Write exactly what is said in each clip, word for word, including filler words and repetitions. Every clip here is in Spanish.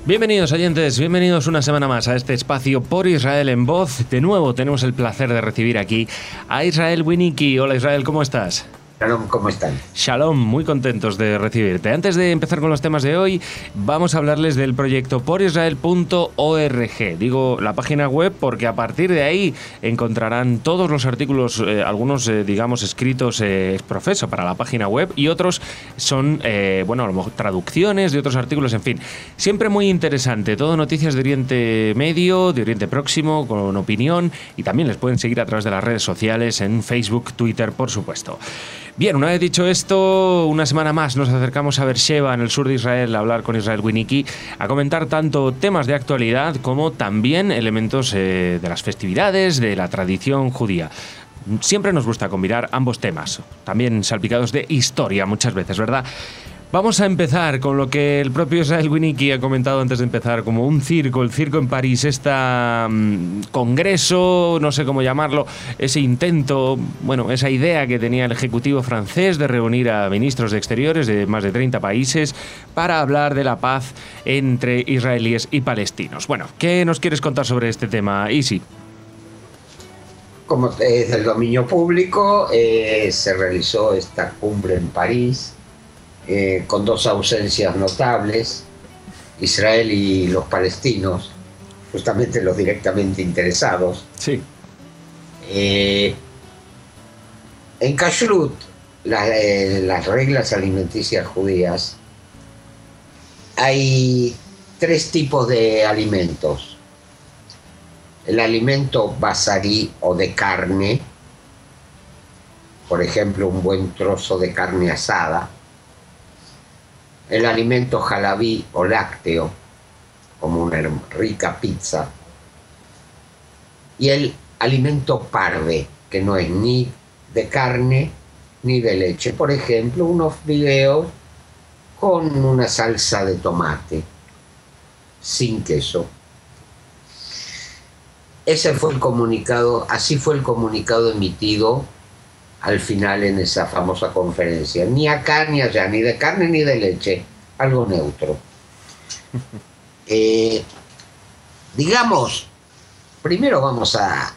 Bienvenidos oyentes, bienvenidos una semana más a este espacio por Israel en Voz. De nuevo tenemos el placer de recibir aquí a Israel Winicky. Hola Israel, ¿cómo estás? Shalom, ¿cómo están? Shalom, muy contentos de recibirte. Antes de empezar con los temas de hoy, vamos a hablarles del proyecto por israel punto org. Digo la página web porque a partir de ahí encontrarán todos los artículos, eh, algunos, eh, digamos, escritos eh, profeso para la página web y otros son, eh, bueno, a lo mejor traducciones de otros artículos, en fin. Siempre muy interesante, todo noticias de Oriente Medio, de Oriente Próximo, con opinión, y también les pueden seguir a través de las redes sociales, en Facebook, Twitter, por supuesto. Bien, una vez dicho esto, una semana más nos acercamos a Beersheba, en el sur de Israel, a hablar con Israel Winicky, a comentar tanto temas de actualidad como también elementos eh, de las festividades, de la tradición judía. Siempre nos gusta combinar ambos temas, también salpicados de historia muchas veces, ¿verdad? Vamos a empezar con lo que el propio Israel Winicky ha comentado antes de empezar, como un circo, el circo en París, este um, congreso, no sé cómo llamarlo, ese intento, bueno, esa idea que tenía el Ejecutivo francés de reunir a ministros de Exteriores de más de treinta países para hablar de la paz entre israelíes y palestinos. Bueno, ¿qué nos quieres contar sobre este tema, Isi? Como es del dominio público, eh, se realizó esta cumbre en París, Eh, con dos ausencias notables, Israel y los palestinos, justamente los directamente interesados. Sí. Eh, en Kashrut, la, eh, las reglas alimenticias judías, hay tres tipos de alimentos. El alimento basarí o de carne, por ejemplo, un buen trozo de carne asada. El alimento jalabí o lácteo, como una rica pizza. Y el alimento parve, que no es ni de carne ni de leche. Por ejemplo, unos fideos con una salsa de tomate, sin queso. Ese fue el comunicado, así fue el comunicado emitido al final en esa famosa conferencia. Ni acá ni allá, ni de carne ni de leche, algo neutro. Eh, digamos, primero vamos a,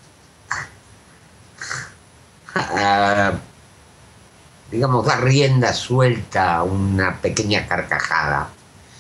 a, a, digamos, dar rienda suelta a una pequeña carcajada,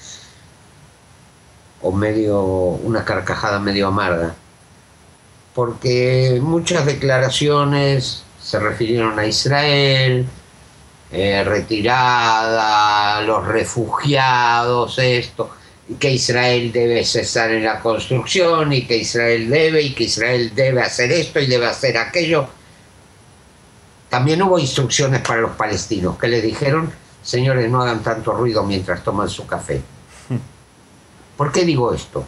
o medio, una carcajada medio amarga, porque muchas declaraciones se refirieron a Israel, eh, retirada, los refugiados, esto, y que Israel debe cesar en la construcción, y que Israel debe, y que Israel debe hacer esto y debe hacer aquello. También hubo instrucciones para los palestinos, que les dijeron: señores, no hagan tanto ruido mientras toman su café. ¿Por qué digo esto?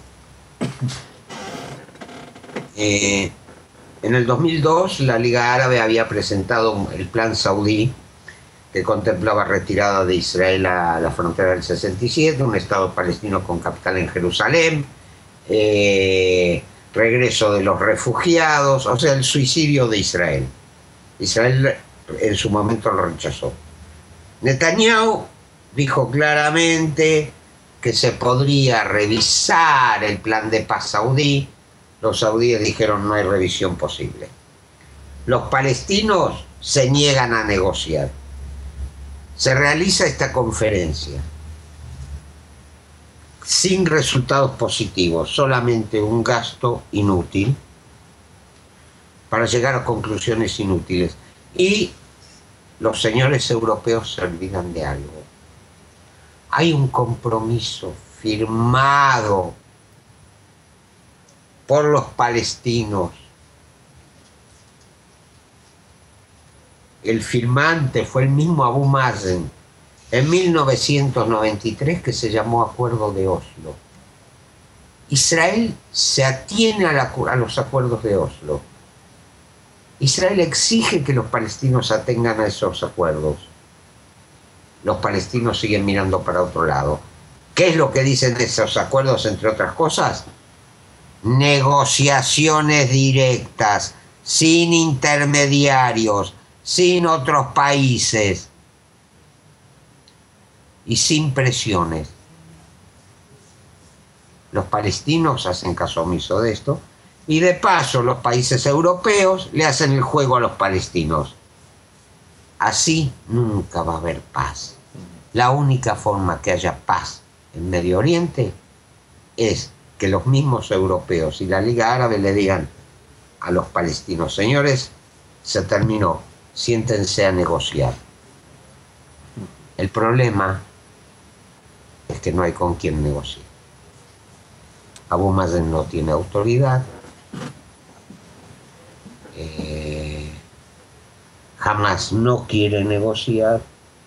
Eh, En el dos mil dos, la Liga Árabe había presentado el plan saudí que contemplaba retirada de Israel a la frontera del sesenta y siete, un Estado palestino con capital en Jerusalén, eh, regreso de los refugiados, o sea, el suicidio de Israel. Israel en su momento lo rechazó. Netanyahu dijo claramente que se podría revisar el plan de paz saudí. Los saudíes dijeron: no hay revisión posible. Los palestinos se niegan a negociar. Se realiza esta conferencia sin resultados positivos, solamente un gasto inútil para llegar a conclusiones inútiles. Y los señores europeos se olvidan de algo. Hay un compromiso firmado por los palestinos. El firmante fue el mismo Abu Mazen en mil novecientos noventa y tres, que se llamó Acuerdo de Oslo. Israel se atiene a, la, a los acuerdos de Oslo. Israel exige que los palestinos atengan a esos acuerdos. Los palestinos siguen mirando para otro lado. ¿Qué es lo que dicen de esos acuerdos, entre otras cosas? Negociaciones directas, sin intermediarios, sin otros países y sin presiones. Los palestinos hacen caso omiso de esto, y de paso los países europeos le hacen el juego a los palestinos. Así nunca va a haber paz. La única forma que haya paz en Medio Oriente es que los mismos europeos y la Liga Árabe le digan a los palestinos: señores, se terminó, siéntense a negociar. El problema es que no hay con quién negociar. Abu Mazen no tiene autoridad. Eh, Hamas no quiere negociar.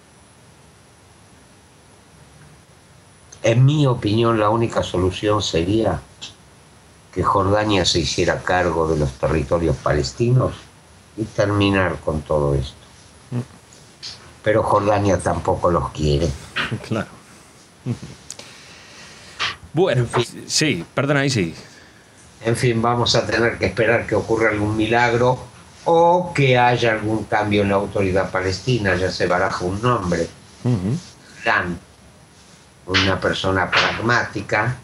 En mi opinión, la única solución sería que Jordania se hiciera cargo de los territorios palestinos y terminar con todo esto. Pero Jordania tampoco los quiere. Claro. Bueno, en fin. Sí, perdona, ahí sí. En fin, vamos a tener que esperar que ocurra algún milagro o que haya algún cambio en la autoridad palestina. Ya se baraja un nombre. Uh-huh. Dan, una persona pragmática,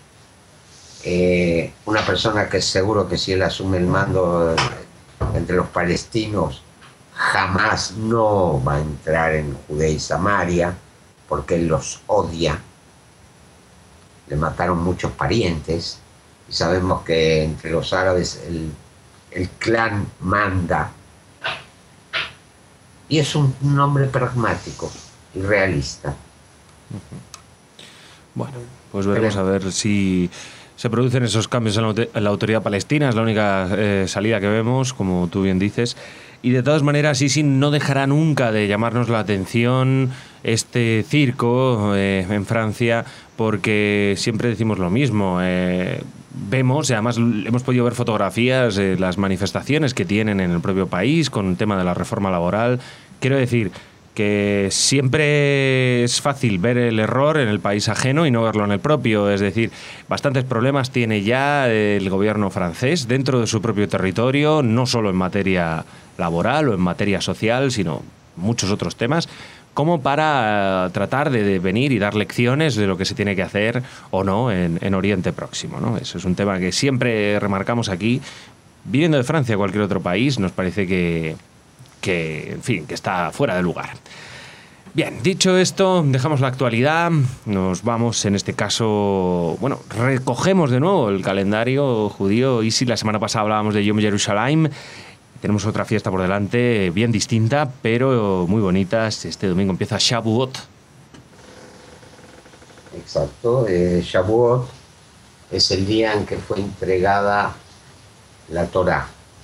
eh, una persona que seguro que si él asume el mando entre los palestinos, jamás no va a entrar en Judea y Samaria, porque él los odia. Le mataron muchos parientes, y sabemos que entre los árabes el, el clan manda. Y es un, un hombre pragmático y realista. Bueno, pues veremos a ver si se producen esos cambios en la, en la autoridad palestina. Es la única eh, salida que vemos, como tú bien dices. Y de todas maneras, Sisi no dejará nunca de llamarnos la atención este circo eh, en Francia, porque siempre decimos lo mismo. Eh, vemos, y además hemos podido ver fotografías de las manifestaciones que tienen en el propio país con el tema de la reforma laboral. Quiero decir que siempre es fácil ver el error en el país ajeno y no verlo en el propio. Es decir, bastantes problemas tiene ya el gobierno francés dentro de su propio territorio, no solo en materia laboral o en materia social, sino muchos otros temas, como para tratar de, de venir y dar lecciones de lo que se tiene que hacer o no en, en Oriente Próximo, ¿no? Eso es un tema que siempre remarcamos aquí. Viviendo de Francia o cualquier otro país, nos parece que, que, en fin, que está fuera de lugar. Bien, dicho esto, dejamos la actualidad, nos vamos en este caso, bueno, recogemos de nuevo el calendario judío. Y si la semana pasada hablábamos de Yom Yerushalayim, tenemos otra fiesta por delante, bien distinta, pero muy bonita. Este domingo empieza Shavuot. Exacto, eh, Shavuot es el día en que fue entregada la Torá.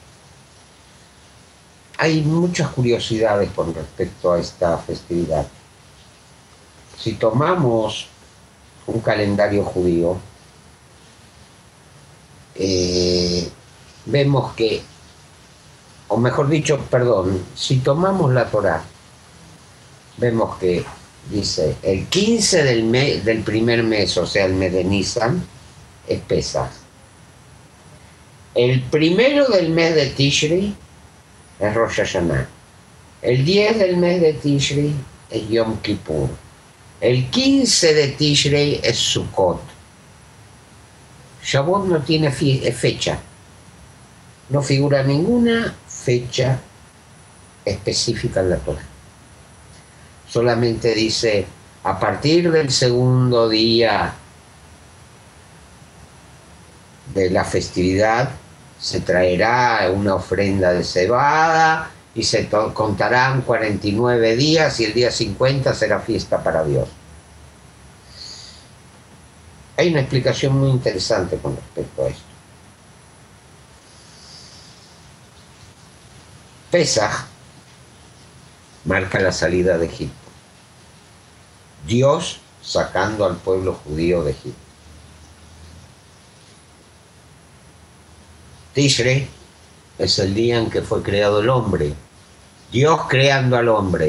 Hay muchas curiosidades con respecto a esta festividad. Si tomamos un calendario judío, eh, vemos que, o mejor dicho, perdón, si tomamos la Torá, vemos que dice el quince del, mes, del primer mes, o sea, el mes de Nisan, es Pesach. El primero del mes de Tishri es Rosh Hashanah. El diez del mes de Tishri es Yom Kippur. El quince de Tishri es Sukkot. Shavuot no tiene fecha. No figura ninguna fecha específica en la Torá. Solamente dice, a partir del segundo día de la festividad se traerá una ofrenda de cebada y se contarán cuarenta y nueve días y el día cincuenta será fiesta para Dios. Hay una explicación muy interesante con respecto a esto. Pesaj marca la salida de Egipto. Dios sacando al pueblo judío de Egipto. Tishrei es el día en que fue creado el hombre. Dios creando al hombre.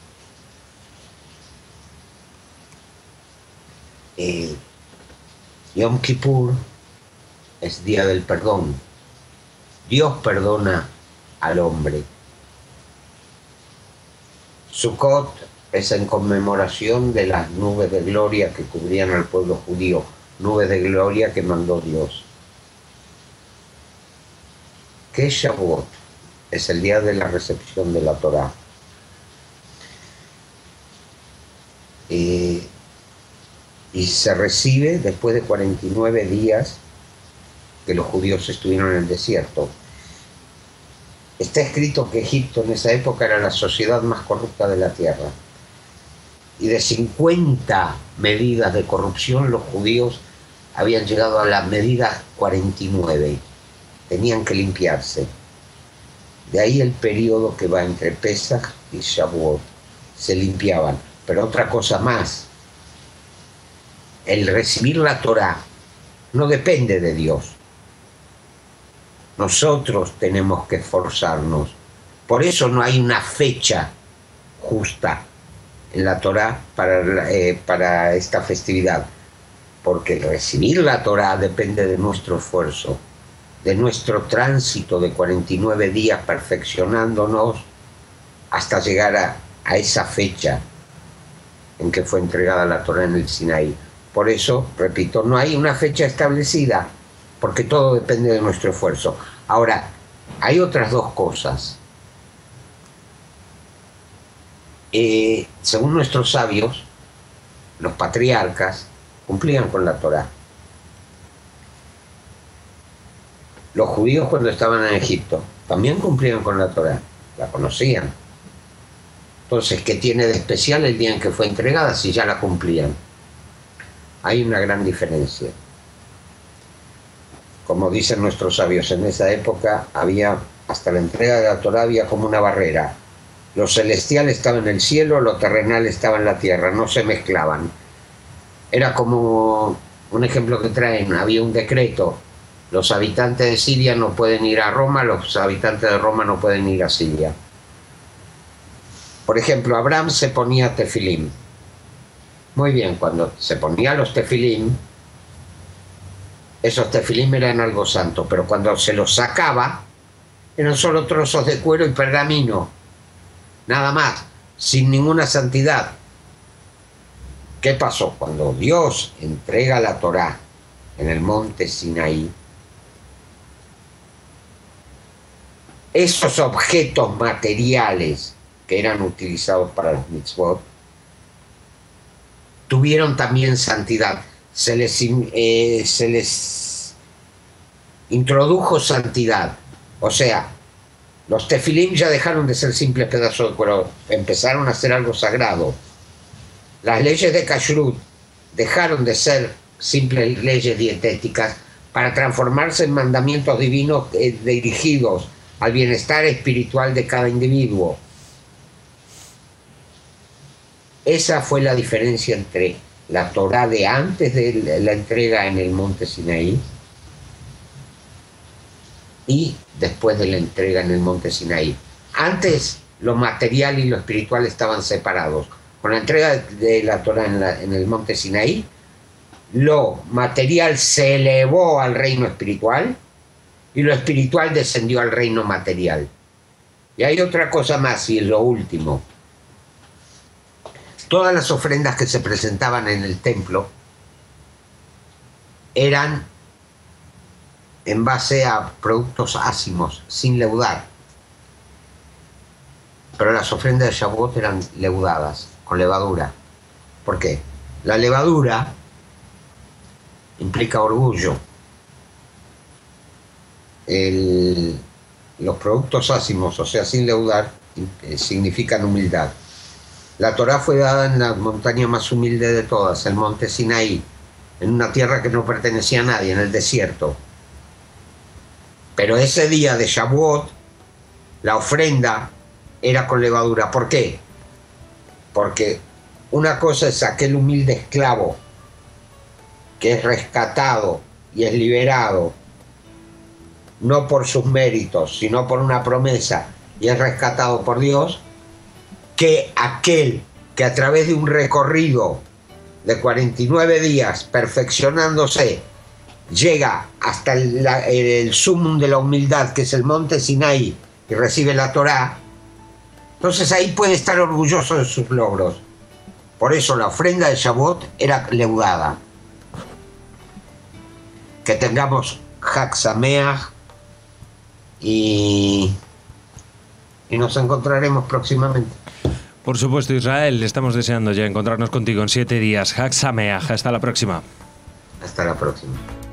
Eh, Yom Kippur es día del perdón. Dios perdona al hombre. Sukkot es en conmemoración de las nubes de gloria que cubrían al pueblo judío nubes de gloria que mandó Dios. ¿Qué es Shavuot? Es el día de la recepción de la Torá. Eh, y se recibe después de cuarenta y nueve días que los judíos estuvieron en el desierto. Está escrito que Egipto en esa época era la sociedad más corrupta de la tierra. Y de cincuenta medidas de corrupción, los judíos habían llegado a la medida cuarenta y nueve. Tenían que limpiarse. De ahí el periodo que va entre Pesaj y Shavuot. Se limpiaban. Pero otra cosa más. El recibir la Torá no depende de Dios. Nosotros tenemos que esforzarnos. Por eso no hay una fecha justa en la Torá para, eh, para esta festividad. Porque el recibir la Torá depende de nuestro esfuerzo, de nuestro tránsito de cuarenta y nueve días perfeccionándonos hasta llegar a, a esa fecha en que fue entregada la Torá en el Sinaí. Por eso, repito, no hay una fecha establecida, porque todo depende de nuestro esfuerzo. Ahora, hay otras dos cosas. Eh, según nuestros sabios, los patriarcas cumplían con la Torá. Los judíos cuando estaban en Egipto también cumplían con la Torá, la conocían. Entonces, ¿qué tiene de especial el día en que fue entregada si ya la cumplían? Hay una gran diferencia. Como dicen nuestros sabios, en esa época había, hasta la entrega de la Torá había como una barrera. Lo celestial estaba en el cielo, lo terrenal estaba en la tierra, no se mezclaban. Era como un ejemplo que traen, había un decreto. Los habitantes de Siria no pueden ir a Roma, los habitantes de Roma no pueden ir a Siria. Por ejemplo, Abraham se ponía tefilim. Muy bien, cuando se ponía los tefilim, esos tefilim eran algo santo, pero cuando se los sacaba, eran solo trozos de cuero y pergamino. Nada más, sin ninguna santidad. ¿Qué pasó? Cuando Dios entrega la Torá en el monte Sinaí, esos objetos materiales que eran utilizados para los mitzvot, tuvieron también santidad. Se les, eh, se les introdujo santidad. O sea, los tefilim ya dejaron de ser simples pedazos de cuero, empezaron a ser algo sagrado. Las leyes de Kashrut dejaron de ser simples leyes dietéticas para transformarse en mandamientos divinos eh, dirigidos al bienestar espiritual de cada individuo. Esa fue la diferencia entre la Torá de antes de la entrega en el monte Sinaí y después de la entrega en el monte Sinaí. Antes lo material y lo espiritual estaban separados. Con la entrega de la Torá en, la, en el monte Sinaí, lo material se elevó al reino espiritual y lo espiritual descendió al reino material. Y hay otra cosa más, y es lo último. Todas las ofrendas que se presentaban en el templo eran en base a productos ácimos, sin leudar. Pero las ofrendas de Shavuot eran leudadas, con levadura. ¿Por qué? La levadura implica orgullo. El, los productos ácimos, o sea, sin leudar, eh, significan humildad. La Torá fue dada en la montaña más humilde de todas, el monte Sinaí, en una tierra que no pertenecía a nadie, en el desierto. Pero ese día de Shavuot, la ofrenda era con levadura. ¿Por qué? Porque una cosa es aquel humilde esclavo que es rescatado y es liberado, no por sus méritos, sino por una promesa, y es rescatado por Dios, que aquel que a través de un recorrido de cuarenta y nueve días perfeccionándose llega hasta el, la, el sumum de la humildad, que es el monte Sinaí, y recibe la Torá, entonces ahí puede estar orgulloso de sus logros. Por eso la ofrenda de Shavuot era leudada. que tengamos Hag Sameach y, y nos encontraremos próximamente. Por supuesto, Israel, estamos deseando ya encontrarnos contigo en siete días. Hag Sameach, hasta la próxima. Hasta la próxima.